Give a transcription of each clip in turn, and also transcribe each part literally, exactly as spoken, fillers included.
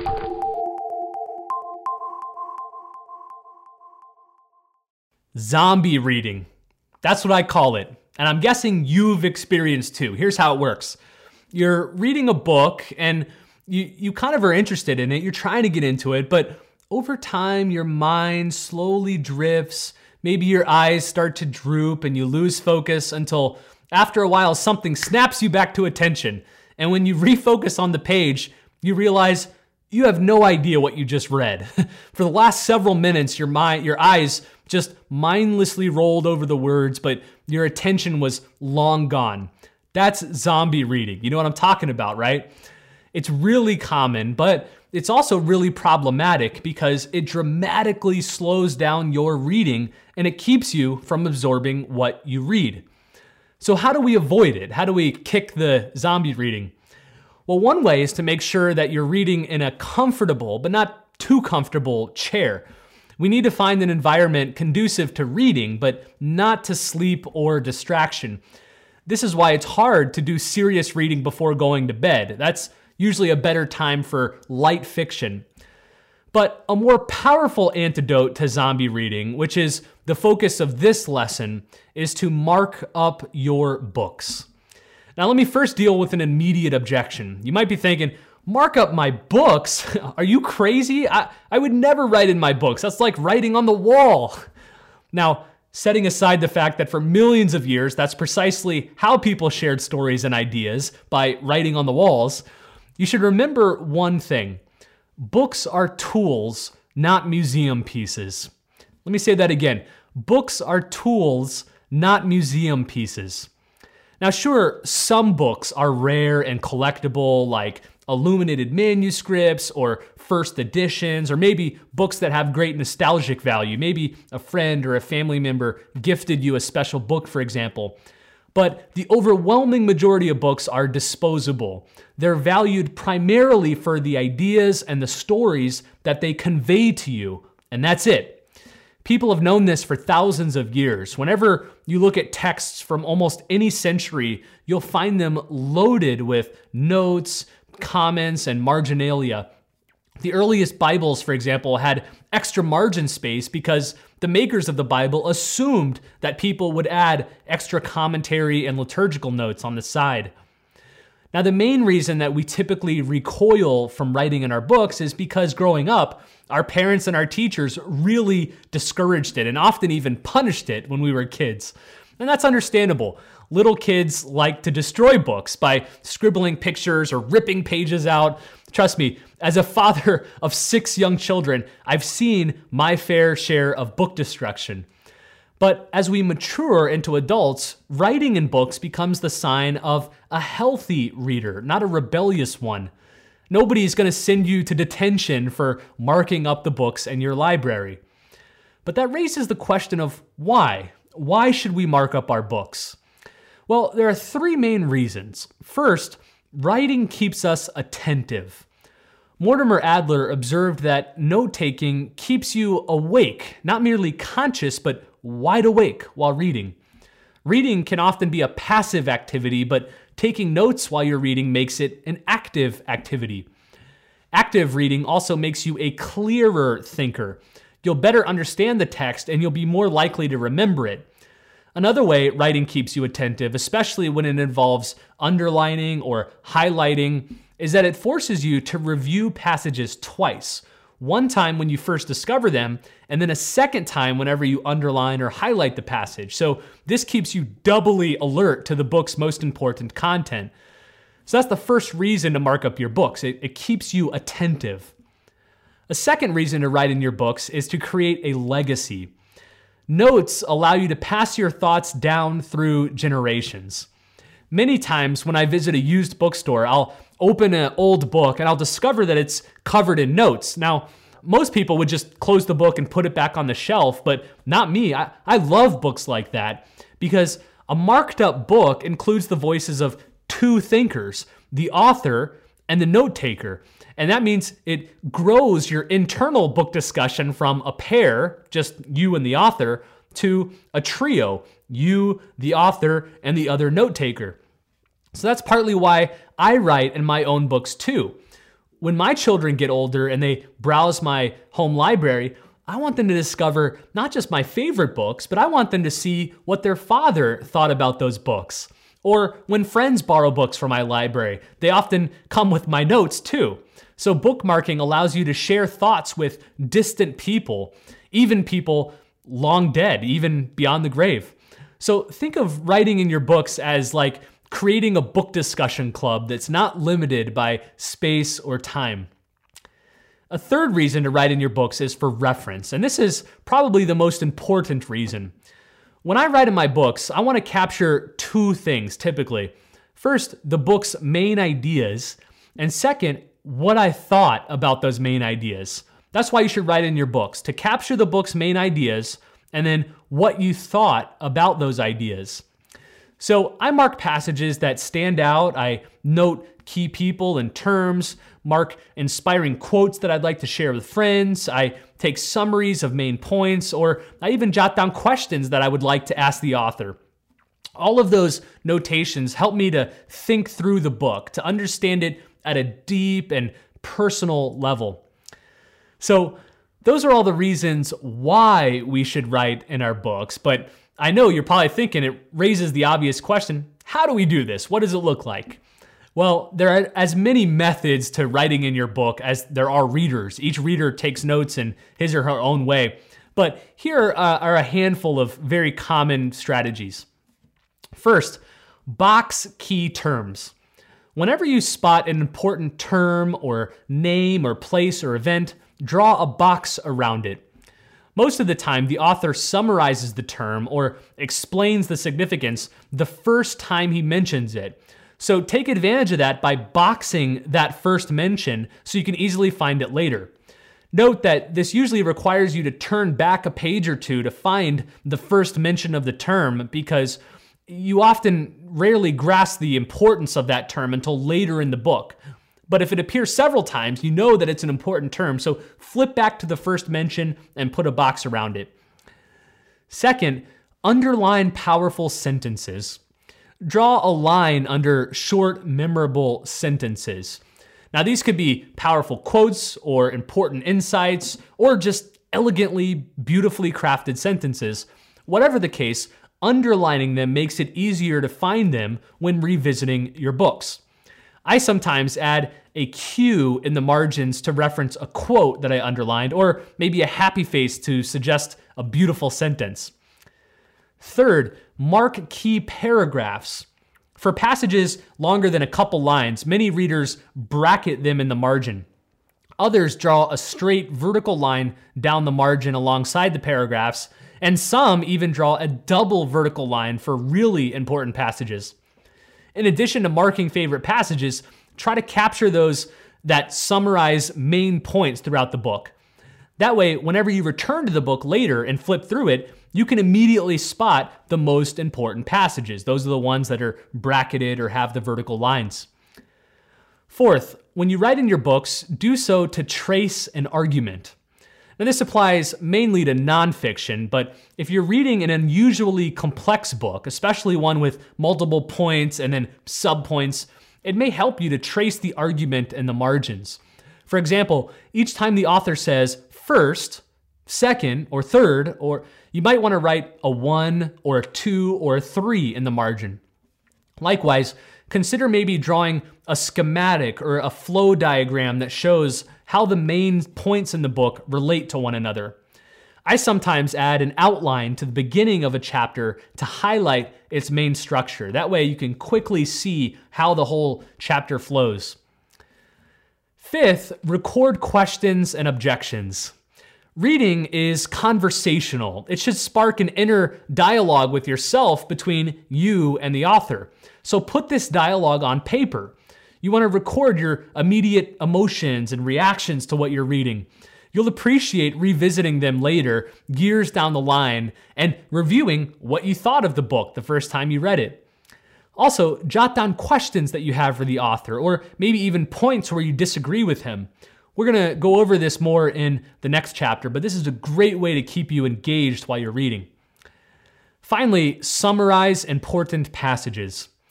Zombie reading. That's what I call it. And I'm guessing you've experienced too. Here's how it works. You're reading a book and you, you kind of are interested in it. You're trying to get into it, but over time, your mind slowly drifts. Maybe your eyes start to droop and you lose focus until after a while, something snaps you back to attention. And when you refocus on the page, you realize you have no idea what you just read. For the last several minutes, your mind, your eyes just mindlessly rolled over the words, but your attention was long gone. That's zombie reading. You know what I'm talking about, right? It's really common, but it's also really problematic because it dramatically slows down your reading and it keeps you from absorbing what you read. So how do we avoid it? How do we kick the zombie reading? Well, one way is to make sure that you're reading in a comfortable, but not too comfortable chair. We need to find an environment conducive to reading, but not to sleep or distraction. This is why it's hard to do serious reading before going to bed. That's usually a better time for light fiction. But a more powerful antidote to zombie reading, which is the focus of this lesson, is to mark up your books. Now, let me first deal with an immediate objection. You might be thinking, mark up my books? Are you crazy? I, I would never write in my books. That's like writing on the wall. Now, setting aside the fact that for millions of years, that's precisely how people shared stories and ideas, by writing on the walls, you should remember one thing. Books are tools, not museum pieces. Let me say that again. Books are tools, not museum pieces. Now, sure, some books are rare and collectible, like illuminated manuscripts or first editions, or maybe books that have great nostalgic value. Maybe a friend or a family member gifted you a special book, for example. But the overwhelming majority of books are disposable. They're valued primarily for the ideas and the stories that they convey to you, and that's it. People have known this for thousands of years. Whenever you look at texts from almost any century, you'll find them loaded with notes, comments, and marginalia. The earliest Bibles, for example, had extra margin space because the makers of the Bible assumed that people would add extra commentary and liturgical notes on the side. Now, the main reason that we typically recoil from writing in our books is because growing up, our parents and our teachers really discouraged it and often even punished it when we were kids. And that's understandable. Little kids like to destroy books by scribbling pictures or ripping pages out. Trust me, as a father of six young children, I've seen my fair share of book destruction. But as we mature into adults, writing in books becomes the sign of a healthy reader, not a rebellious one. Nobody's going to send you to detention for marking up the books in your library. But that raises the question of why? Why should we mark up our books? Well, there are three main reasons. First, writing keeps us attentive. Mortimer Adler observed that note-taking keeps you awake, not merely conscious, but wide awake while reading. Reading can often be a passive activity, but taking notes while you're reading makes it an active activity. Active reading also makes you a clearer thinker. You'll better understand the text and you'll be more likely to remember it. Another way writing keeps you attentive, especially when it involves underlining or highlighting, is that it forces you to review passages twice. One time when you first discover them, and then a second time whenever you underline or highlight the passage. So this keeps you doubly alert to the book's most important content. So that's the first reason to mark up your books. It, it keeps you attentive. A second reason to write in your books is to create a legacy. Notes allow you to pass your thoughts down through generations. Many times when I visit a used bookstore, I'll open an old book and I'll discover that it's covered in notes. Now, most people would just close the book and put it back on the shelf, but not me. I, I love books like that because a marked up book includes the voices of two thinkers, the author and the note taker. And that means it grows your internal book discussion from a pair, just you and the author, to a trio, you, the author, and the other note taker. So that's partly why I write in my own books too. When my children get older and they browse my home library, I want them to discover not just my favorite books, but I want them to see what their father thought about those books. Or when friends borrow books from my library, they often come with my notes too. So bookmarking allows you to share thoughts with distant people, even people long dead, even beyond the grave. So think of writing in your books as like creating a book discussion club that's not limited by space or time. A third reason to write in your books is for reference, and this is probably the most important reason. When I write in my books, I want to capture two things typically. First, the book's main ideas, and second, what I thought about those main ideas. That's why you should write in your books, to capture the book's main ideas and then what you thought about those ideas. So I mark passages that stand out. I note key people and terms, mark inspiring quotes that I'd like to share with friends. I take summaries of main points, or I even jot down questions that I would like to ask the author. All of those notations help me to think through the book, to understand it at a deep and personal level. So those are all the reasons why we should write in our books, but I know you're probably thinking it raises the obvious question, how do we do this? What does it look like? Well, there are as many methods to writing in your book as there are readers. Each reader takes notes in his or her own way. But here uh, are a handful of very common strategies. First, box key terms. Whenever you spot an important term or name or place or event, draw a box around it. Most of the time, the author summarizes the term or explains the significance the first time he mentions it. So take advantage of that by boxing that first mention so you can easily find it later. Note that this usually requires you to turn back a page or two to find the first mention of the term, because you often rarely grasp the importance of that term until later in the book. But if it appears several times, you know that it's an important term, so flip back to the first mention and put a box around it. Second, underline powerful sentences. Draw a line under short, memorable sentences. Now, these could be powerful quotes or important insights or just elegantly, beautifully crafted sentences. Whatever the case, underlining them makes it easier to find them when revisiting your books. I sometimes add a cue in the margins to reference a quote that I underlined, or maybe a happy face to suggest a beautiful sentence. Third, mark key paragraphs. For passages longer than a couple lines, many readers bracket them in the margin. Others draw a straight vertical line down the margin alongside the paragraphs, and some even draw a double vertical line for really important passages. In addition to marking favorite passages, try to capture those that summarize main points throughout the book. That way, whenever you return to the book later and flip through it, you can immediately spot the most important passages. Those are the ones that are bracketed or have the vertical lines. Fourth, when you write in your books, do so to trace an argument. Now, this applies mainly to nonfiction, but if you're reading an unusually complex book, especially one with multiple points and then subpoints, it may help you to trace the argument in the margins. For example, each time the author says first, second, or third, or you might want to write a one or a two or a three in the margin. Likewise, consider maybe drawing a schematic or a flow diagram that shows how the main points in the book relate to one another. I sometimes add an outline to the beginning of a chapter to highlight its main structure. That way you can quickly see how the whole chapter flows. Fifth, record questions and objections. Reading is conversational. It should spark an inner dialogue with yourself between you and the author. So put this dialogue on paper. You want to record your immediate emotions and reactions to what you're reading. You'll appreciate revisiting them later, years down the line, and reviewing what you thought of the book the first time you read it. Also, jot down questions that you have for the author, or maybe even points where you disagree with him. We're going to go over this more in the next chapter, but this is a great way to keep you engaged while you're reading. Finally, summarize important passages.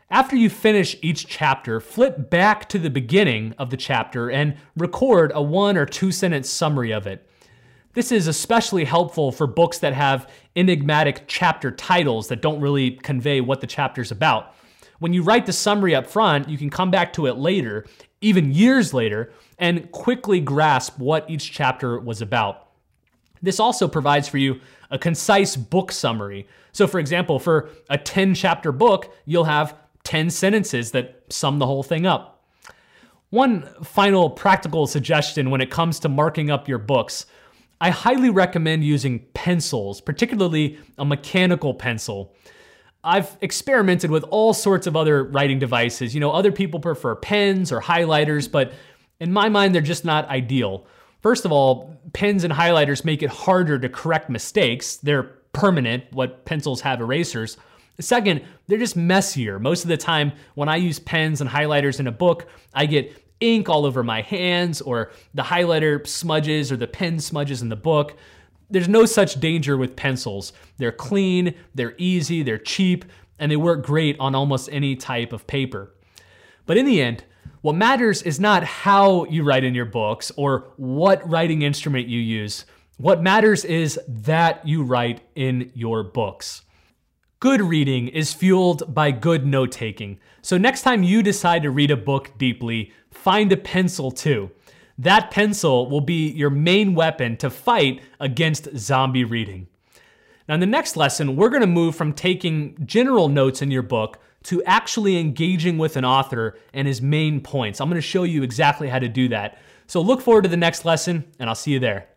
After you finish each chapter, flip back to the beginning of the chapter and record a one or two sentence summary of it. This is especially helpful for books that have enigmatic chapter titles that don't really convey what the chapter's about. When you write the summary up front, you can come back to it later, even years later, and quickly grasp what each chapter was about. This also provides for you a concise book summary. So for example, for a ten chapter book, you'll have ten sentences that sum the whole thing up. One final practical suggestion when it comes to marking up your books: I highly recommend using pencils, particularly a mechanical pencil. I've experimented with all sorts of other writing devices. You know, other people prefer pens or highlighters, but in my mind, they're just not ideal. First of all, pens and highlighters make it harder to correct mistakes. They're permanent, what pencils have erasers. Second, they're just messier. Most of the time, when I use pens and highlighters in a book, I get ink all over my hands, or the highlighter smudges or the pen smudges in the book. There's no such danger with pencils. They're clean, they're easy, they're cheap, and they work great on almost any type of paper. But in the end, what matters is not how you write in your books or what writing instrument you use. What matters is that you write in your books. Good reading is fueled by good note-taking. So next time you decide to read a book deeply, find a pencil too. That pencil will be your main weapon to fight against zombie reading. Now in the next lesson, we're gonna move from taking general notes in your book to actually engaging with an author and his main points. I'm gonna show you exactly how to do that. So look forward to the next lesson, and I'll see you there.